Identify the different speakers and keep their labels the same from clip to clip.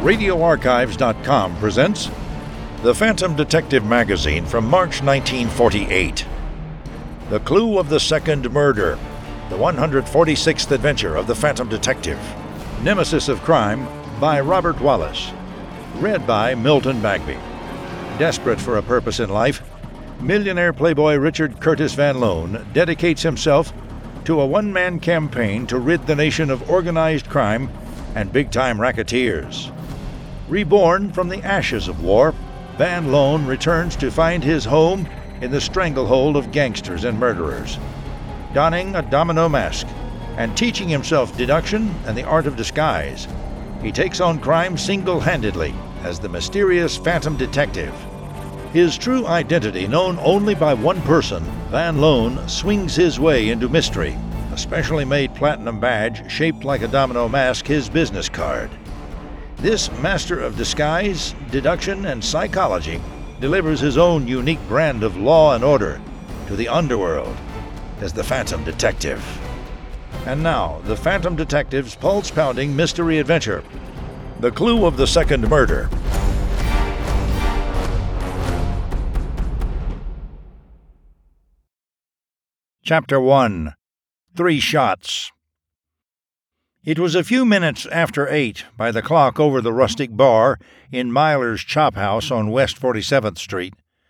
Speaker 1: RadioArchives.com presents The Phantom Detective magazine from March 1948. The Clue of the Second Murder, the 146th adventure of the Phantom Detective. Nemesis of Crime by Robert Wallace. Read by Milton Bagby. Desperate for a purpose in life, millionaire playboy Richard Curtis Van Loan dedicates himself to a one-man campaign to rid the nation of organized crime and big-time racketeers. Reborn from the ashes of war, Van Loan returns to find his home in the stranglehold of gangsters and murderers. Donning a domino mask and teaching himself deduction and the art of disguise, he takes on crime single-handedly as the mysterious Phantom Detective. His true identity known only by one person, Van Loan swings his way into mystery, a specially made platinum badge shaped like a domino mask his business card. This master of disguise, deduction, and psychology delivers his own unique brand of law and order to the underworld as the Phantom Detective. And now, the Phantom Detective's pulse-pounding mystery adventure, The Clue of the Second Murder. Chapter 1. 3 Shots. It was a few minutes after 8 by the clock over the rustic bar in Myler's Chop House on West 47th Street.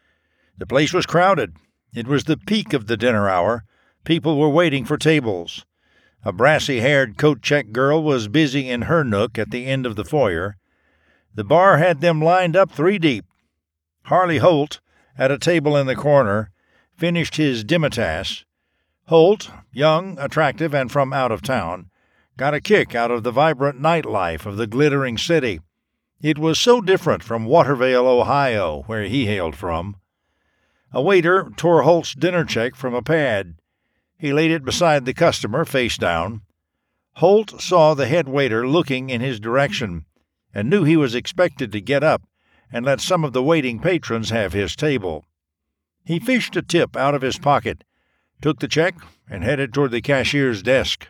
Speaker 1: The place was crowded. It was the peak of the dinner hour. People were waiting for tables. A brassy-haired coat-check girl was busy in her nook at the end of the foyer. The bar had them lined up 3 deep. Harley Holt, at a table in the corner, finished his Dimitas. Holt, young, attractive, and from out of town, got a kick out of the vibrant nightlife of the glittering city. It was so different from Watervale, Ohio, where he hailed from. A waiter tore Holt's dinner check from a pad. He laid it beside the customer, face down. Holt saw the head waiter looking in his direction, and knew he was expected to get up and let some of the waiting patrons have his table. He fished a tip out of his pocket, took the check, and headed toward the cashier's desk.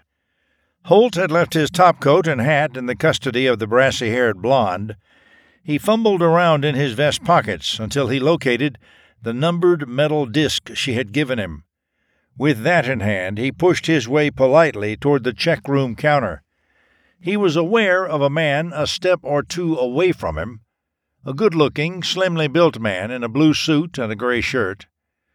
Speaker 1: Holt had left his topcoat and hat in the custody of the brassy-haired blonde. He fumbled around in his vest pockets until he located the numbered metal disc she had given him. With that in hand, he pushed his way politely toward the check-room counter. He was aware of a man a step or two away from him, a good-looking, slimly built man in a blue suit and a gray shirt.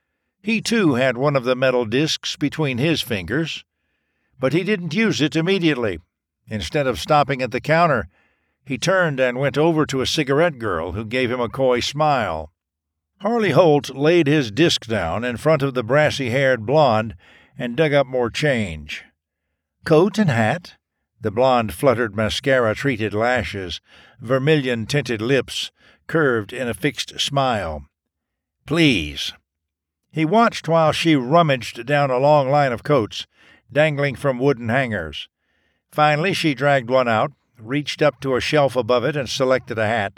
Speaker 1: He, too, had one of the metal discs between his fingers, but he didn't use it immediately. Instead of stopping at the counter, he turned and went over to a cigarette girl who gave him a coy smile. Harley Holt laid his disc down in front of the brassy-haired blonde and dug up more change. "Coat and hat?" The blonde fluttered mascara-treated lashes, vermilion-tinted lips, curved in a fixed smile. "Please." He watched while she rummaged down a long line of coats, dangling from wooden hangers. Finally, she dragged one out, reached up to a shelf above it, and selected a hat.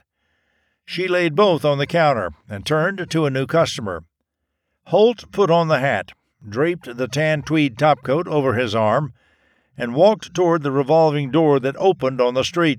Speaker 1: She laid both on the counter and turned to a new customer. Holt put on the hat, draped the tan tweed topcoat over his arm, and walked toward the revolving door that opened on the street.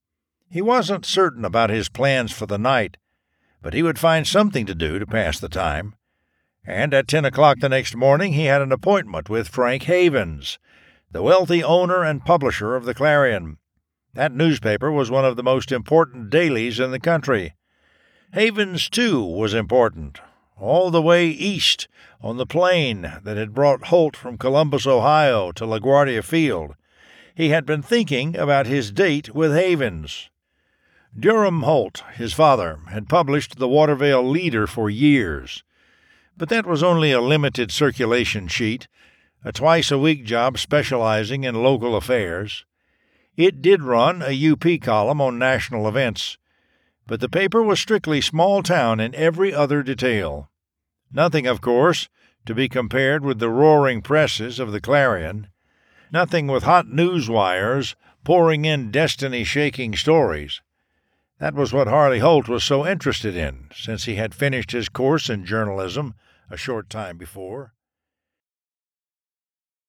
Speaker 1: He wasn't certain about his plans for the night, but he would find something to do to pass the time. And at 10 o'clock the next morning he had an appointment with Frank Havens, the wealthy owner and publisher of the Clarion. That newspaper was one of the most important dailies in the country. Havens, too, was important, all the way east on the plane that had brought Holt from Columbus, Ohio, to LaGuardia Field. He had been thinking about his date with Havens. Durham Holt, his father, had published the Watervale Leader for years. But that was only a limited circulation sheet, a twice-a-week job specializing in local affairs. It did run a UP column on national events, but the paper was strictly small-town in every other detail. Nothing, of course, to be compared with the roaring presses of the Clarion. Nothing with hot news wires pouring in destiny-shaking stories. That was what Harley Holt was so interested in, since he had finished his course in journalism a short time before.